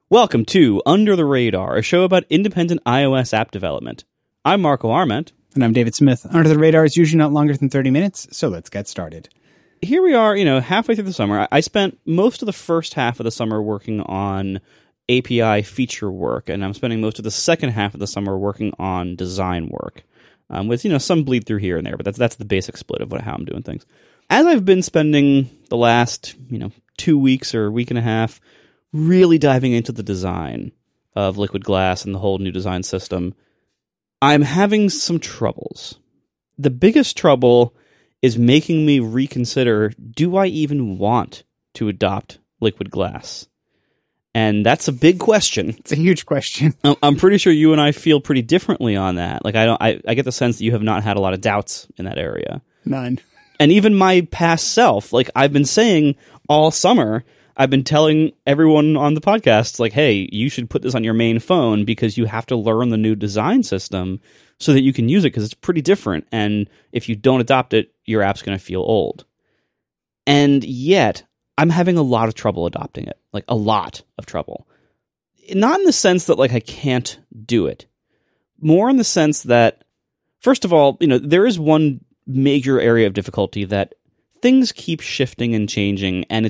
Welcome to Under the Radar, a show about independent iOS app development. I'm Marco Arment. And I'm David Smith. Under the Radar is usually not longer than 30 minutes, so let's get started. Here we are, halfway through the summer. I spent most of the first half of the summer working on API feature work, and I'm spending most of the second half of the summer working on design work, with some bleed through here and there, but that's the basic split of how I'm doing things. As I've been spending the last 2 weeks or week and a half really diving into the design of Liquid Glass and the whole new design system, I'm having some troubles. The biggest trouble is making me reconsider, do I even want to adopt Liquid Glass? And that's a big question. It's a huge question. I'm pretty sure you and I feel pretty differently on that. I get the sense that you have not had a lot of doubts in that area. None. And even my past self, I've been saying all summer, I've been telling everyone on the podcast, hey, you should put this on your main phone because you have to learn the new design system so that you can use it because it's pretty different. And if you don't adopt it, your app's going to feel old. And yet, I'm having a lot of trouble adopting it. A lot of trouble. Not in the sense that, I can't do it. More in the sense that, first of all, there is one major area of difficulty that things keep shifting and changing, and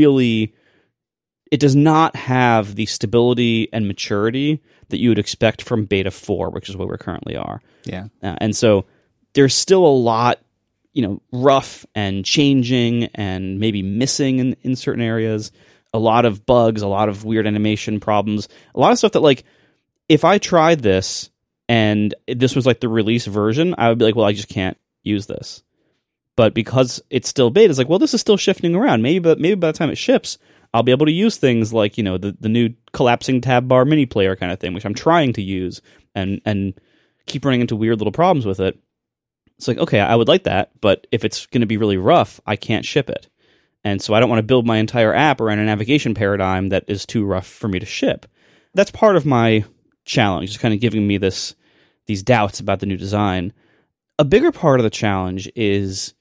it does not have the stability and maturity that you would expect from Beta 4, which is where we currently are. Yeah. And so there's still a lot, rough and changing and maybe missing in certain areas. A lot of bugs, a lot of weird animation problems, a lot of stuff that, if I tried this and this was the release version, I would be well, I just can't use this. But because it's still beta, it's this is still shifting around. Maybe by the time it ships, I'll be able to use things like, the new collapsing tab bar mini player kind of thing, which I'm trying to use and keep running into weird little problems with it. It's okay, I would like that, but if it's going to be really rough, I can't ship it. And so I don't want to build my entire app around a navigation paradigm that is too rough for me to ship. That's part of my challenge, just kind of giving me these doubts about the new design. A bigger part of the challenge is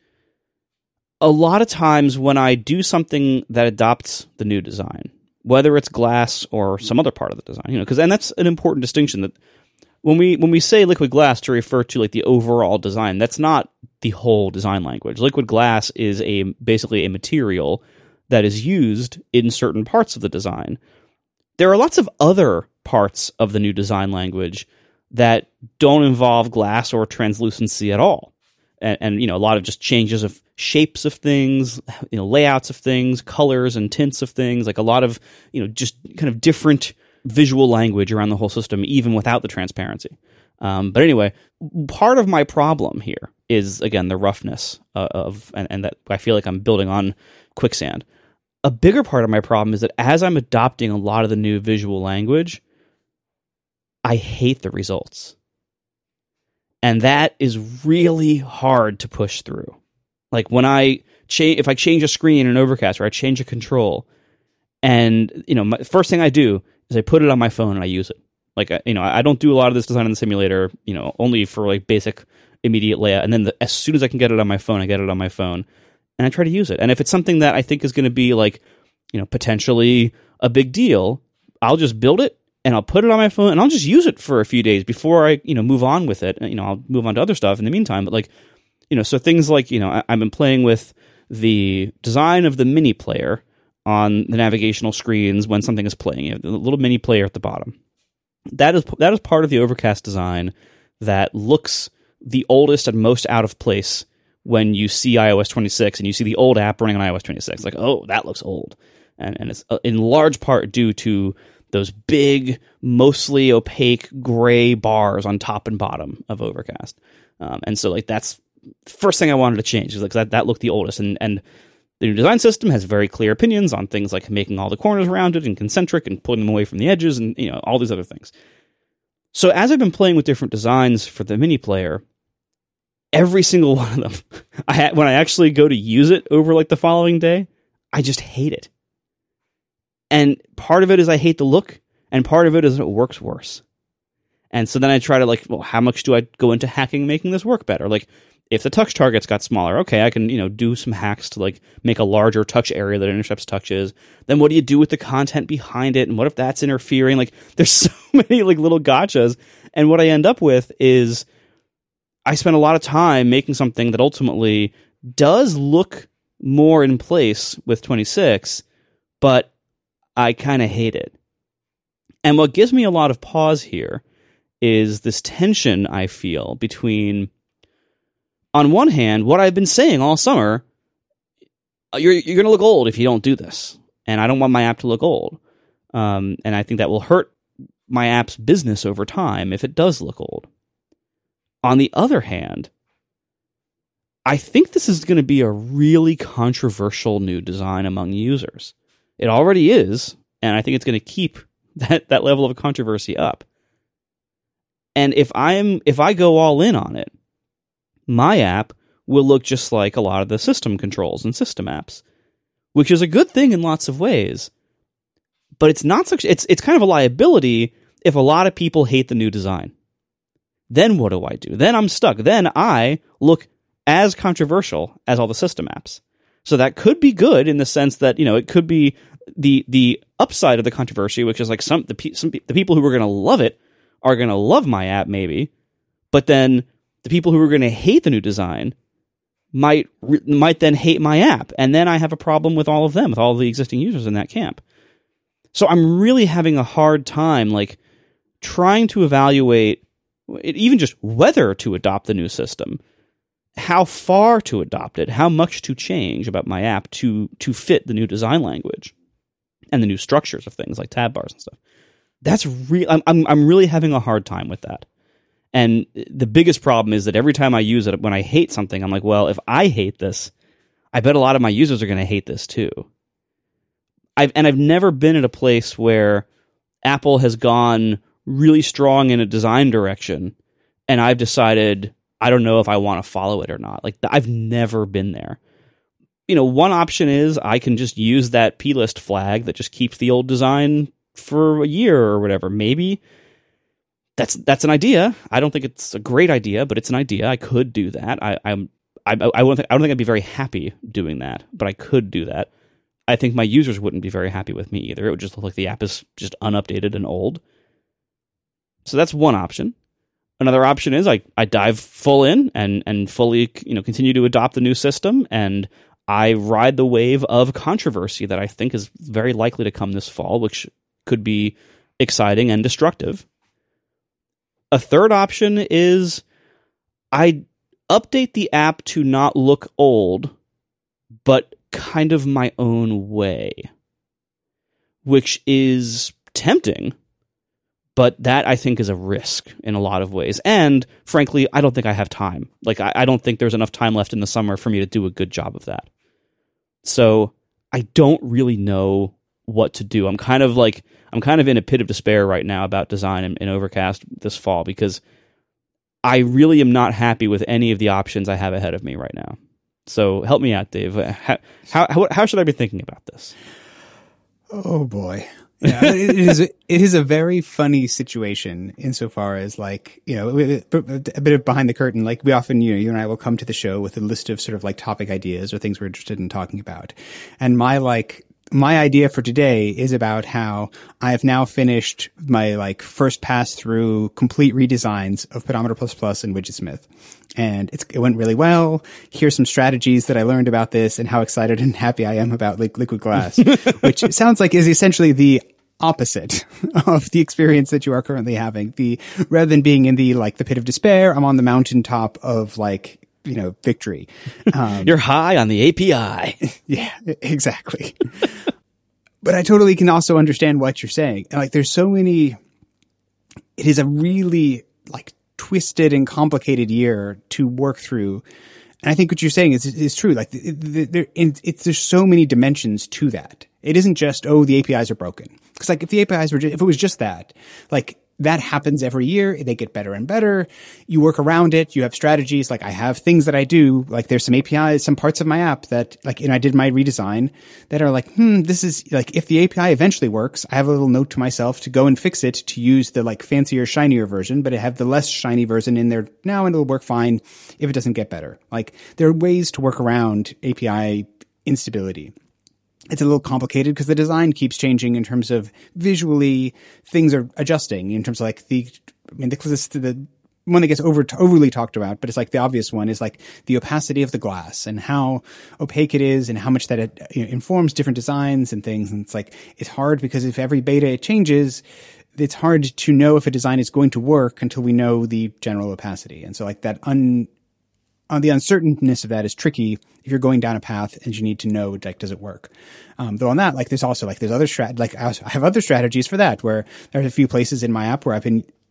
a lot of times when I do something that adopts the new design, whether it's Glass or some other part of the design, and that's an important distinction, that when we say Liquid Glass to refer to the overall design, that's not the whole design language. Liquid Glass is basically a material that is used in certain parts of the design. There are lots of other parts of the new design language that don't involve glass or translucency at all. And a lot of just changes of shapes of things, layouts of things, colors and tints of things, a lot of, just kind of different visual language around the whole system, even without the transparency. But anyway, part of my problem here is, again, the roughness and that I feel like I'm building on quicksand. A bigger part of my problem is that as I'm adopting a lot of the new visual language, I hate the results. And that is really hard to push through. When if I change a screen in Overcast or I change a control, and my first thing I do is I put it on my phone and I use it. I don't do a lot of this design in the simulator, only for basic immediate layout. And then as soon as I can get it on my phone, I get it on my phone and I try to use it. And if it's something that I think is going to be potentially a big deal, I'll just build it. And I'll put it on my phone, and I'll just use it for a few days before I, move on with it. I'll move on to other stuff in the meantime. But so things I've been playing with the design of the mini player on the navigational screens when something is playing. The little mini player at the bottom. That is part of the Overcast design that looks the oldest and most out of place when you see iOS 26 and you see the old app running on iOS 26. Oh, that looks old, and it's in large part due to those big, mostly opaque gray bars on top and bottom of Overcast. And so that's the first thing I wanted to change, is that looked the oldest. And the new design system has very clear opinions on things like making all the corners rounded and concentric and pulling them away from the edges and all these other things. So as I've been playing with different designs for the mini player, every single one of them, when I actually go to use it over the following day, I just hate it. And part of it is I hate the look, and part of it is it works worse. And so then I try to how much do I go into hacking making this work better? If the touch targets got smaller, okay, I can, do some hacks to like make a larger touch area that intercepts touches. Then what do you do with the content behind it? And what if that's interfering? Like there's so many like little gotchas. And what I end up with is I spend a lot of time making something that ultimately does look more in place with 26, but I kind of hate it. And what gives me a lot of pause here is this tension I feel between, on one hand, what I've been saying all summer, you're going to look old if you don't do this. And I don't want my app to look old. And I think that will hurt my app's business over time if it does look old. On the other hand, I think this is going to be a really controversial new design among users. It already is, and I think it's going to keep that level of controversy up. And if I go all in on it, my app will look just like a lot of the system controls and system apps, which is a good thing in lots of ways. But it's not such. It's kind of a liability if a lot of people hate the new design. Then what do I do? Then I'm stuck. Then I look as controversial as all the system apps. So that could be good in the sense that, it could be the upside of the controversy, which is like the people who are going to love it are going to love my app maybe, but then the people who are going to hate the new design might then hate my app, and then I have a problem with all of them, with all the existing users in that camp. So I'm really having a hard time like trying to evaluate even just whether to adopt the new system, how far to adopt it, how much to change about my app to fit the new design language and the new structures of things like tab bars and stuff. That's I'm really having a hard time with that. And the biggest problem is that every time I use it, when I hate something, I'm like, well, if I hate this, I bet a lot of my users are going to hate this too. I've never been at a place where Apple has gone really strong in a design direction and I've decided I don't know if I want to follow it or not. Like I've never been there. One option is I can just use that plist flag that just keeps the old design for a year or whatever. Maybe that's an idea. I don't think it's a great idea, but it's an idea. I could do that. I don't think I'd be very happy doing that, but I could do that. I think my users wouldn't be very happy with me either. It would just look like the app is just unupdated and old. So that's one option. Another option is I dive full in and fully continue to adopt the new system, and I ride the wave of controversy that I think is very likely to come this fall, which could be exciting and destructive. A third option is I update the app to not look old, but kind of my own way, which is tempting, but that I think is a risk in a lot of ways. And frankly, I don't think I have time. Like, I don't think there's enough time left in the summer for me to do a good job of that. So I don't really know what to do. I'm kind of in a pit of despair right now about design in Overcast this fall, because I really am not happy with any of the options I have ahead of me right now. So help me out, Dave. How should I be thinking about this? Oh boy. Yeah, it is a very funny situation insofar as a bit of behind the curtain. Like we often, you and I will come to the show with a list of sort of like topic ideas or things we're interested in talking about. And my idea for today is about how I have now finished my first pass through complete redesigns of Pedometer++ and Widgetsmith. And it went really well. Here's some strategies that I learned about this and how excited and happy I am about Liquid Glass, which sounds like is essentially the opposite of the experience that you are currently having. Rather than being in the pit of despair, I'm on the mountaintop of victory. You're high on the API. Yeah, exactly. But I totally can also understand what you're saying. There's so many, it is a really twisted and complicated year to work through. And I think what you're saying is true. There's so many dimensions to that. It isn't just, the APIs are broken. Because if the APIs if it was just that, that happens every year. They get better and better. You work around it. You have strategies. Like I have things that I do. Like there's some APIs, some parts of my app that like, and I did my redesign that are like, this is like, if the API eventually works, I have a little note to myself to go and fix it to use the like fancier, shinier version, but I have the less shiny version in there now and it'll work fine if it doesn't get better. Like there are ways to work around API instability. It's a little complicated because the design keeps changing in terms of visually things are adjusting in terms of like the one that gets overly talked about, but it's like the obvious one is like the opacity of the glass and how opaque it is and how much that it informs different designs and things. And it's like, it's hard because if every beta it changes, it's hard to know if a design is going to work until we know the general opacity. And so like that the uncertainness of that is tricky if you're going down a path and you need to know, like, does it work? Though on that, like, there's also, like, there's other I have other strategies for that where there's a few places in my app where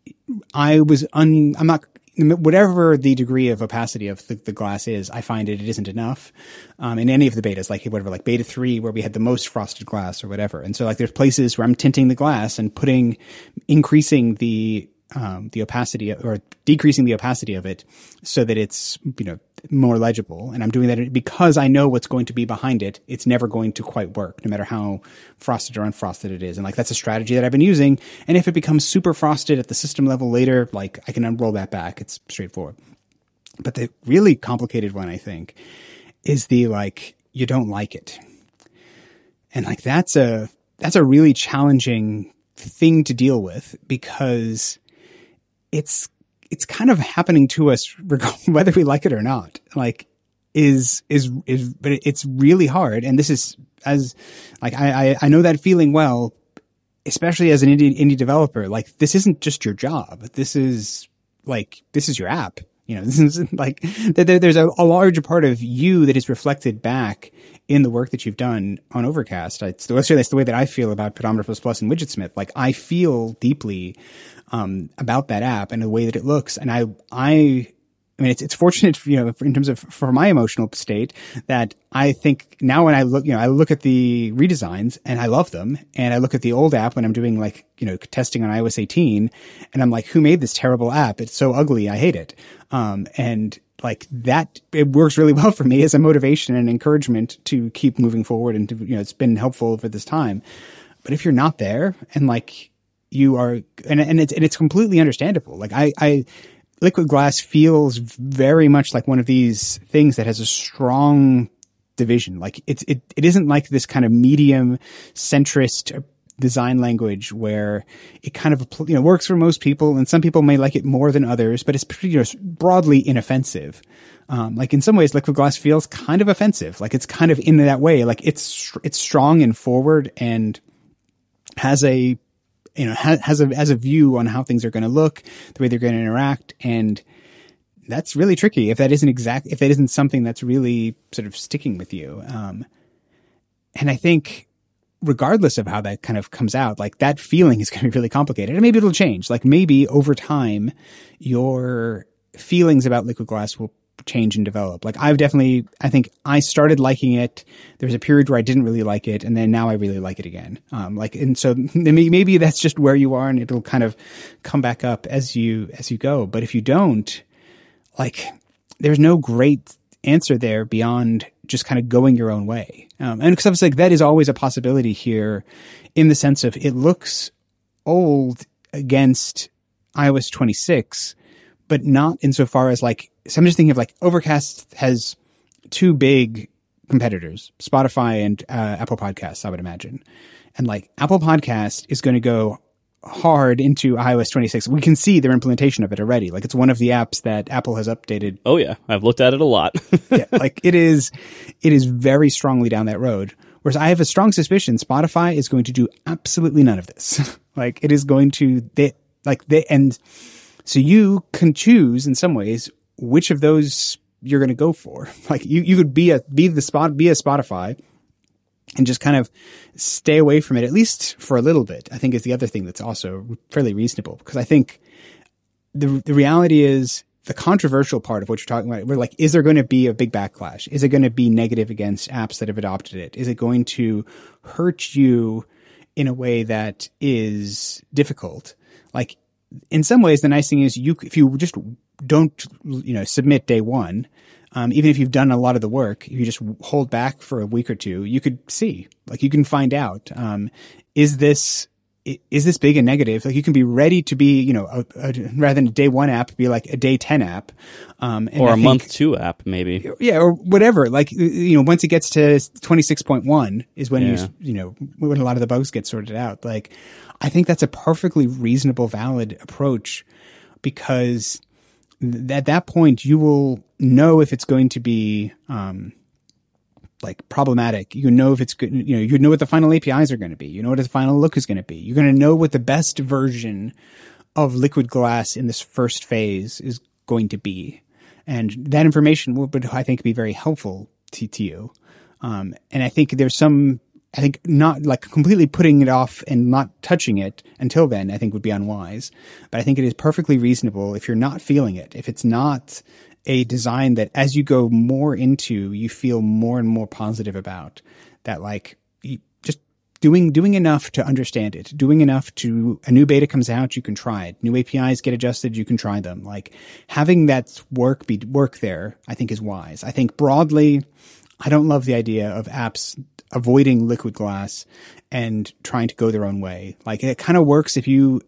I'm not, whatever the degree of opacity of the glass is, I find it isn't enough. In any of the betas, like whatever, like beta 3, where we had the most frosted glass or whatever. And so like there's places where I'm tinting the glass and increasing the opacity or decreasing the opacity of it so that it's, more legible. And I'm doing that because I know what's going to be behind it. It's never going to quite work, no matter how frosted or unfrosted it is. And like, that's a strategy that I've been using. And if it becomes super frosted at the system level later, like I can unroll that back. It's straightforward. But the really complicated one, I think, is the, like, you don't like it. And like, that's a really challenging thing to deal with because it's kind of happening to us whether we like it or not. Like but it's really hard. And this is I know that feeling well, especially as an indie developer. Like this isn't just your job. This is your app. This is like there's a large part of you that is reflected back in the work that you've done on Overcast. That's the way that I feel about Pedometer++ and Widgetsmith. Like I feel deeply about that app and the way that it looks. And I mean, it's fortunate, in terms of for my emotional state that I think now when I look at the redesigns and I love them, and I look at the old app when I'm doing testing on iOS 18 and I'm like, who made this terrible app? It's so ugly. I hate it. And like that, it works really well for me as a motivation and encouragement to keep moving forward. And to, it's been helpful over this time. But if you're not there and like, you are, and it's completely understandable. Like Liquid Glass feels very much like one of these things that has a strong division. Like it isn't like this kind of medium centrist design language where it kind of, works for most people, and some people may like it more than others, but it's pretty broadly inoffensive. Like in some ways, Liquid Glass feels kind of offensive. Like it's kind of in that way. Like it's strong and forward and has a view on how things are going to look, the way they're going to interact. And that's really tricky if that isn't something that's really sort of sticking with you. And I think regardless of how that kind of comes out, like that feeling is going to be really complicated, and maybe it'll change. Like maybe over time your feelings about Liquid Glass will change and develop. Like I think I started liking it. There was a period where I didn't really like it, and then now I really like it again. And so maybe that's just where you are, and it'll kind of come back up as you go. But if you don't, like, there's no great answer there beyond just kind of going your own way. And because I was like, that is always a possibility here, in the sense of it looks old against iOS 26, but not insofar as like, so I'm just thinking of like Overcast has two big competitors, Spotify and Apple Podcasts, I would imagine. And like Apple Podcast is going to go hard into iOS 26. We can see their implementation of it already. Like it's one of the apps that Apple has updated. Oh yeah, I've looked at it a lot. Yeah, like it is very strongly down that road. Whereas I have a strong suspicion Spotify is going to do absolutely none of this. Like it is going to and so you can choose in some ways which of those you're going to go for. Like you could be a Spotify and just kind of stay away from it, at least for a little bit, I think is the other thing that's also fairly reasonable. Because I think the reality is the controversial part of what you're talking about, we're like, is there going to be a big backlash? Is it going to be negative against apps that have adopted it? Is it going to hurt you in a way that is difficult? Like, in some ways, the nice thing is if you just don't, submit day one, even if you've done a lot of the work, if you just hold back for a week or two, you could see, like, you can find out, is this big a negative? Like, you can be ready to be, rather than a day one app, be like a day 10 app. Or a month 2 app, maybe. Yeah, or whatever. Like, once it gets to 26.1 is when when a lot of the bugs get sorted out. Like, I think that's a perfectly reasonable, valid approach, because at that point you will know if it's going to be, problematic. You know if it's good, you know what the final APIs are going to be. You know what the final look is going to be. You're going to know what the best version of Liquid Glass in this first phase is going to be. And that information would, I think, be very helpful to you. And I think not like completely putting it off and not touching it until then, I think would be unwise. But I think it is perfectly reasonable if you're not feeling it, if it's not a design that as you go more into, you feel more and more positive about, that like just doing enough to understand it, doing enough to, a new beta comes out, you can try it. New APIs get adjusted, you can try them. Like, having that work there, I think is wise. I think broadly, I don't love the idea of apps avoiding Liquid Glass and trying to go their own way. Like, it kind of works if you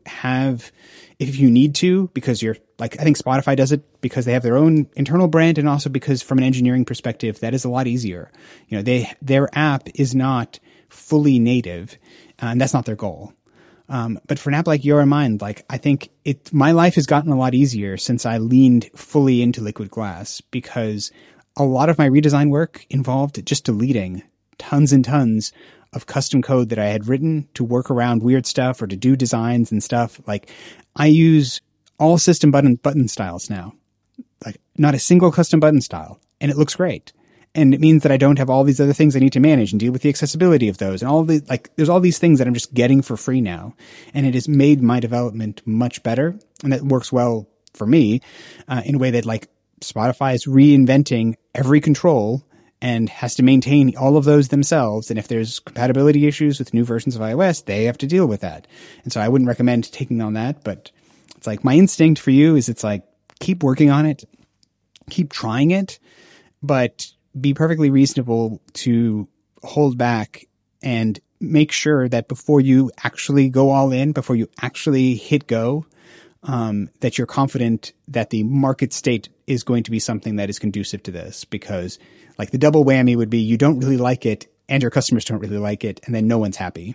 need to, because you're like, I think Spotify does it because they have their own internal brand, and also because from an engineering perspective, that is a lot easier. Their app is not fully native, and that's not their goal. But for an app like Your Mind, like, I think my life has gotten a lot easier since I leaned fully into Liquid Glass, because a lot of my redesign work involved just deleting tons and tons of custom code that I had written to work around weird stuff or to do designs and stuff. Like, I use all system button styles now, like not a single custom button style, and it looks great. And it means that I don't have all these other things I need to manage and deal with the accessibility of those and all the, like, there's all these things that I'm just getting for free now. And it has made my development much better. And that works well for me, in a way that, like, Spotify is reinventing every control and has to maintain all of those themselves. And if there's compatibility issues with new versions of iOS, they have to deal with that. And so I wouldn't recommend taking on that, but it's like, my instinct for you is, it's like, keep working on it, keep trying it, but be perfectly reasonable to hold back and make sure that before you actually go all in, before you actually hit go, that you're confident that the market state is going to be something that is conducive to this. Because, like, the double whammy would be, you don't really like it and your customers don't really like it, and then no one's happy.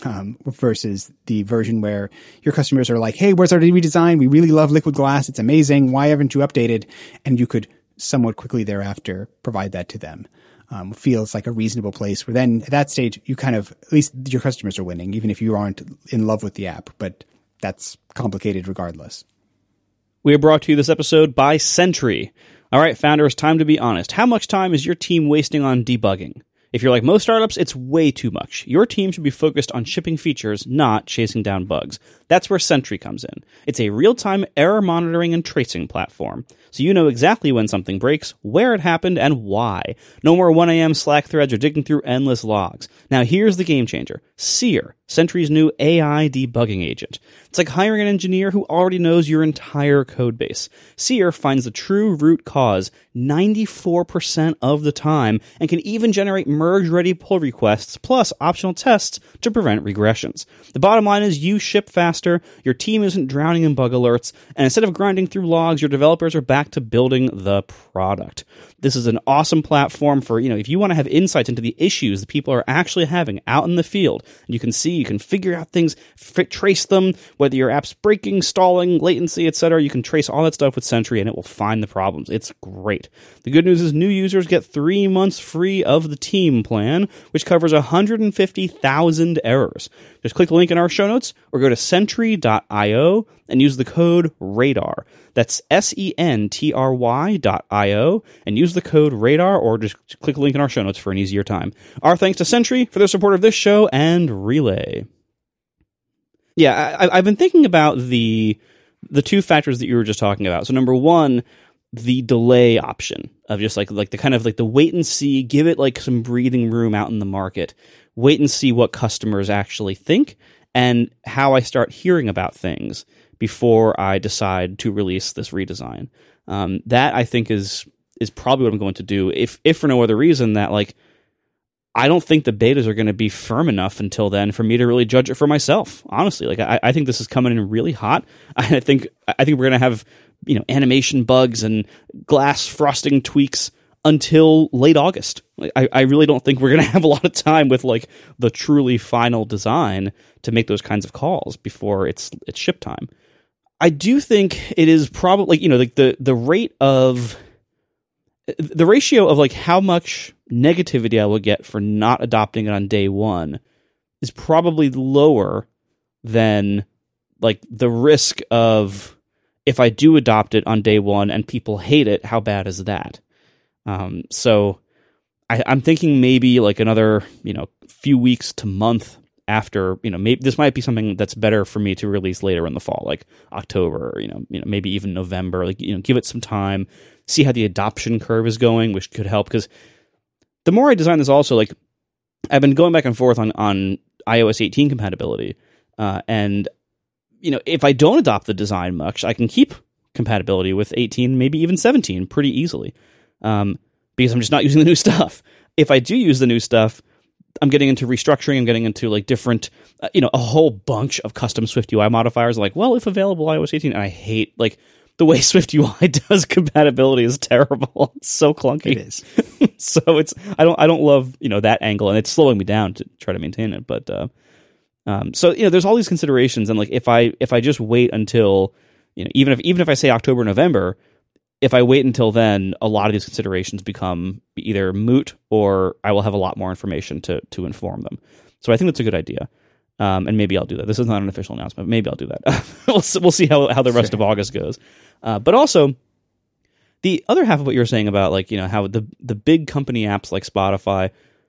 Versus the version where your customers are like, hey, where's our redesign? We really love Liquid Glass. It's amazing. Why haven't you updated? And you could somewhat quickly thereafter provide that to them. Feels like a reasonable place where then at that stage, you kind of, at least your customers are winning, even if you aren't in love with the app, but that's complicated regardless. We are brought to you this episode by Sentry. All right, founders, time to be honest. How much time is your team wasting on debugging? If you're like most startups, it's way too much. Your team should be focused on shipping features, not chasing down bugs. That's where Sentry comes in. It's a real-time error monitoring and tracing platform, so you know exactly when something breaks, where it happened, and why. No more 1 a.m. Slack threads or digging through endless logs. Now here's the game changer. Seer, Sentry's new AI debugging agent. It's like hiring an engineer who already knows your entire code base. Seer finds the true root cause 94% of the time and can even generate merge-ready pull requests plus optional tests to prevent regressions. The bottom line is you ship faster, your team isn't drowning in bug alerts, and instead of grinding through logs, your developers are back to building the product. This is an awesome platform for, if you want to have insights into the issues that people are actually having out in the field. And you can figure out things, trace them, whether your app's breaking, stalling, latency, etc. You can trace all that stuff with Sentry and it will find the problems. It's great. The good news is new users get 3 months free of the team plan, which covers 150,000 errors. Just click the link in our show notes or go to sentry.io and use the code RADAR. That's SENTRY.io and use the code RADAR, or just click the link in our show notes for an easier time. Our thanks to Sentry for their support of this show and Relay. Yeah, I've been thinking about the two factors that you were just talking about. So number one, the delay option of just like the kind of like the wait and see, give it like some breathing room out in the market, wait and see what customers actually think and how I start hearing about things before I decide to release this redesign. That I think is probably what I'm going to do, if for no other reason that like I don't think the betas are going to be firm enough until then for me to really judge it for myself. Honestly, like I think this is coming in really hot. I think we're going to have animation bugs and glass frosting tweaks until late August. Like, I really don't think we're going to have a lot of time with like the truly final design to make those kinds of calls before it's ship time. I do think it is probably like the rate of the ratio of like how much negativity I will get for not adopting it on day one is probably lower than like the risk of if I do adopt it on day one and people hate it, how bad is that? So I'm thinking maybe like another, few weeks to month after, maybe this might be something that's better for me to release later in the fall, like October, or, maybe even November, like, give it some time, see how the adoption curve is going, which could help. Because the more I design this also, like I've been going back and forth on iOS 18 compatibility. And, if I don't adopt the design much, I can keep compatibility with 18, maybe even 17 pretty easily. Because I'm just not using the new stuff. If I do use the new stuff, I'm getting into restructuring. I'm getting into like different, a whole bunch of custom SwiftUI modifiers. Like, well, if available, iOS 18. And I hate like the way SwiftUI does compatibility is terrible. It's so clunky. It is. So I don't love that angle, and it's slowing me down to try to maintain it. But so there's all these considerations, and like if I just wait until even if I say October, November. If I wait until then, a lot of these considerations become either moot or I will have a lot more information to inform them. So I think that's a good idea. And maybe I'll do that. This is not an official announcement. Maybe I'll do that. We'll see how the rest of August goes. But also, the other half of what you were saying about like how the big company apps like Spotify,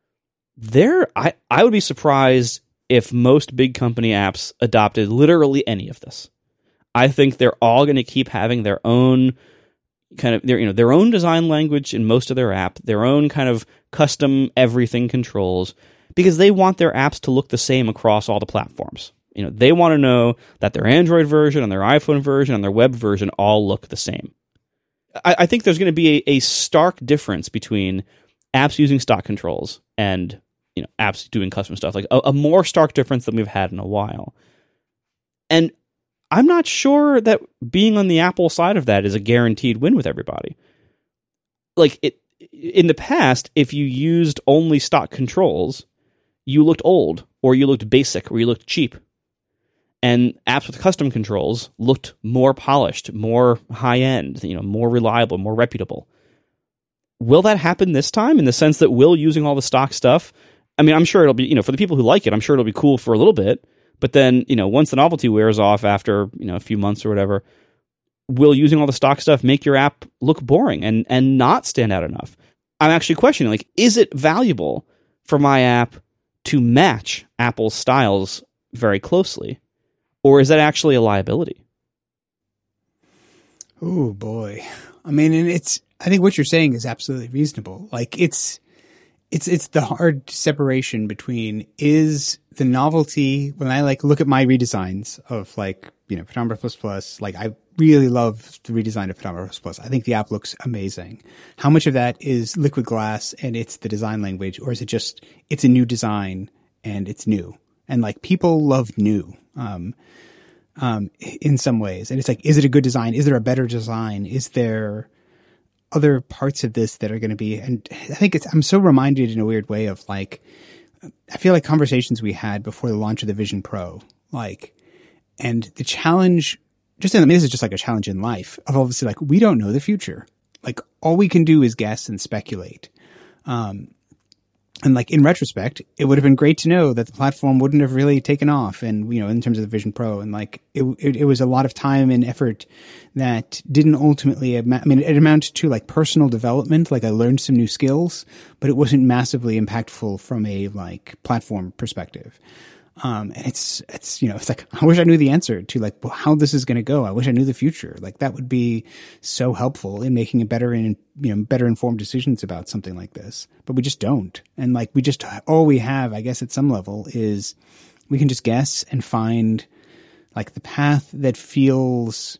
I would be surprised if most big company apps adopted literally any of this. I think they're all going to keep having their own kind of their own design language in most of their app, their own kind of custom everything controls, because they want their apps to look the same across all the platforms. They want to know that their Android version and their iPhone version and their web version all look the same. I think there's going to be a stark difference between apps using stock controls and apps doing custom stuff, like a more stark difference than we've had in a while. And I'm not sure that being on the Apple side of that is a guaranteed win with everybody. Like in the past, if you used only stock controls, you looked old, or you looked basic, or you looked cheap. And apps with custom controls looked more polished, more high-end, more reliable, more reputable. Will that happen this time in the sense that will using all the stock stuff? I mean, I'm sure it'll be, for the people who like it, I'm sure it'll be cool for a little bit. But then, once the novelty wears off after, a few months or whatever, will using all the stock stuff make your app look boring and not stand out enough? I'm actually questioning, like, is it valuable for my app to match Apple's styles very closely? Or is that actually a liability? Oh, boy. I mean, and I think what you're saying is absolutely reasonable. Like, it's the hard separation between is the novelty, when I like look at my redesigns of like, Pedometer ++, like I really love the redesign of Pedometer ++. I think the app looks amazing. How much of that is Liquid Glass and it's the design language, or is it just, it's a new design and it's new? And like people love new, in some ways. And it's like, is it a good design? Is there a better design? Is there other parts of this that are going to be, and I think I'm so reminded in a weird way of like, I feel like conversations we had before the launch of the Vision Pro, like, and the challenge, this is just like a challenge in life of obviously like, we don't know the future. Like all we can do is guess and speculate. And like in retrospect, it would have been great to know that the platform wouldn't have really taken off. And, in terms of the Vision Pro, and like it was a lot of time and effort that didn't ultimately, it amounted to like personal development. Like I learned some new skills, but it wasn't massively impactful from a like platform perspective. And it's like, I wish I knew the answer to like how this is going to go. I wish I knew the future. Like that would be so helpful in making a better informed decisions about something like this, but we just don't. And like, all we have, I guess at some level, is we can just guess and find like the path that feels,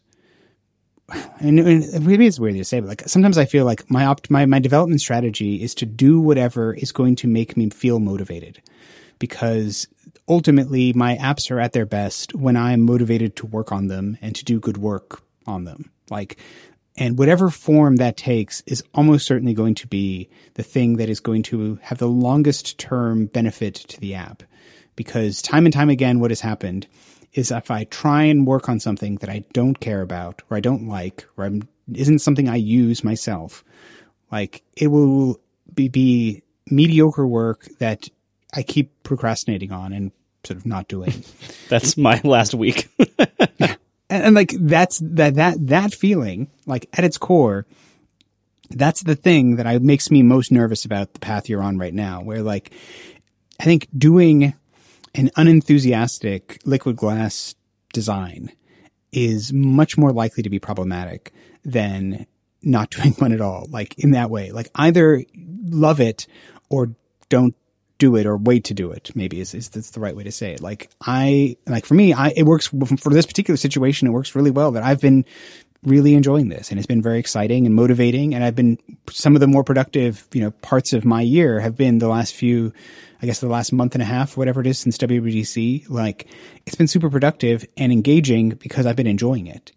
and maybe it's weird to say, but like sometimes I feel like my development strategy is to do whatever is going to make me feel motivated, because ultimately my apps are at their best when I'm motivated to work on them and to do good work on them. Like, and whatever form that takes is almost certainly going to be the thing that is going to have the longest term benefit to the app. Because time and time again, what has happened is if I try and work on something that I don't care about, or I don't like, or isn't something I use myself, like it will be mediocre work that I keep procrastinating on and sort of not doing. That's my last week. Yeah. And like that's that feeling, like at its core, that's the thing that makes me most nervous about the path you're on right now, where like I think doing an unenthusiastic liquid glass design is much more likely to be problematic than not doing one at all. Like in that way, like either love it or don't do it, or wait to do it. Maybe that's the right way to say it. Like for me, it works for this particular situation. It works really well that I've been really enjoying this, and it's been very exciting and motivating. And some of the more productive, parts of my year have been the last month and a half, whatever it is, since WWDC. Like it's been super productive and engaging because I've been enjoying it.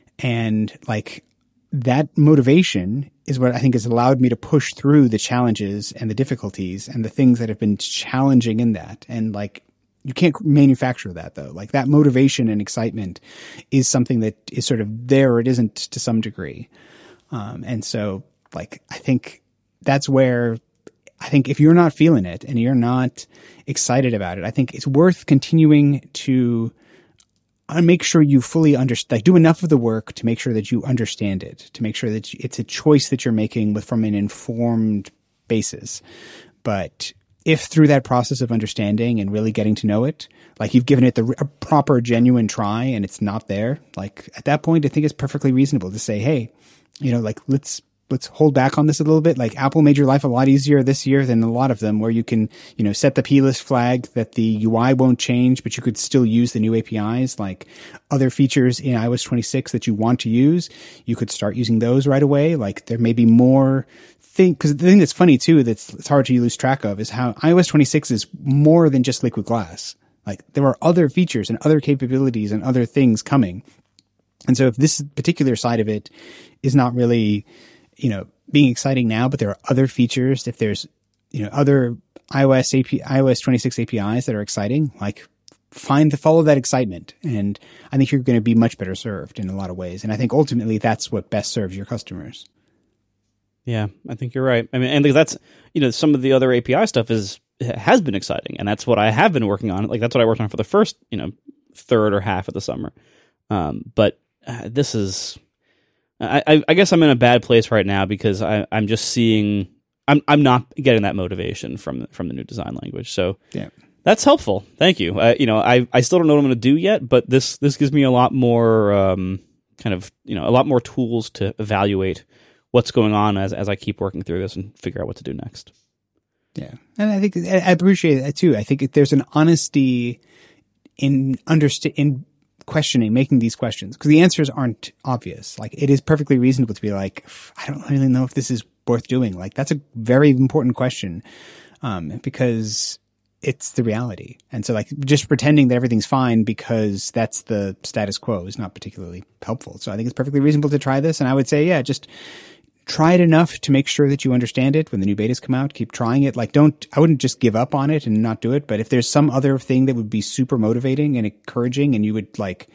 And like that motivation is what I think has allowed me to push through the challenges and the difficulties and the things that have been challenging in that. And like, you can't manufacture that though. Like that motivation and excitement is something that is sort of there or it isn't to some degree. And so like, I think that's where if you're not feeling it and you're not excited about it, I think it's worth continuing to make sure you fully understand, like do enough of the work to make sure that you understand it, to make sure that it's a choice that you're making from an informed basis. But if through that process of understanding and really getting to know it, like you've given it a proper, genuine try and it's not there, like at that point, I think it's perfectly reasonable to say, hey, like let's hold back on this a little bit. Like Apple made your life a lot easier this year than a lot of them, where you can, set the plist flag that the UI won't change, but you could still use the new APIs, like other features in iOS 26 that you want to use. You could start using those right away. Like there may be more because the thing that's funny too, it's hard to lose track of, is how iOS 26 is more than just liquid glass. Like there are other features and other capabilities and other things coming. And so if this particular side of it is not really, being exciting now, but there are other features, if there's, other iOS 26 APIs that are exciting, like follow that excitement. And I think you're going to be much better served in a lot of ways. And I think ultimately that's what best serves your customers. Yeah, I think you're right. I mean, and that's, some of the other API stuff has been exciting, and that's what I have been working on. Like that's what I worked on for the first, third or half of the summer. But this is, I guess I'm in a bad place right now because I'm just seeing, I'm not getting that motivation from the new design language. So yeah, that's helpful. Thank you. I still don't know what I'm going to do yet, but this gives me a lot more, a lot more tools to evaluate what's going on as I keep working through this and figure out what to do next. Yeah. And I think I appreciate that too. I think there's an honesty in questioning, making these questions, because the answers aren't obvious. Like it is perfectly reasonable to be like, I don't really know if this is worth doing. Like that's a very important question, because it's the reality. And so like just pretending that everything's fine because that's the status quo is not particularly helpful. So I think it's perfectly reasonable to try this. And I would say, yeah, just try it enough to make sure that you understand it when the new betas come out. Keep trying it. Like I wouldn't just give up on it and not do it. But if there's some other thing that would be super motivating and encouraging and you would like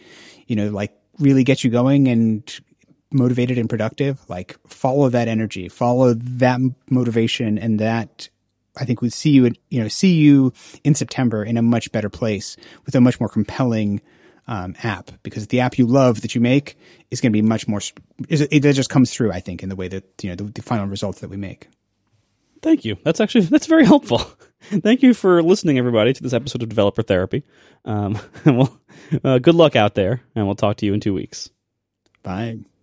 really get you going and motivated and productive, like follow that energy, follow that motivation. And that I think would see you in September in a much better place with a much more compelling app, because the app you love that you make is going to be much more. It just comes through, I think, in the way that the final results that we make. Thank you. That's very helpful. Thank you for listening, everybody, to this episode of Developer Therapy. Good luck out there, and we'll talk to you in 2 weeks. Bye.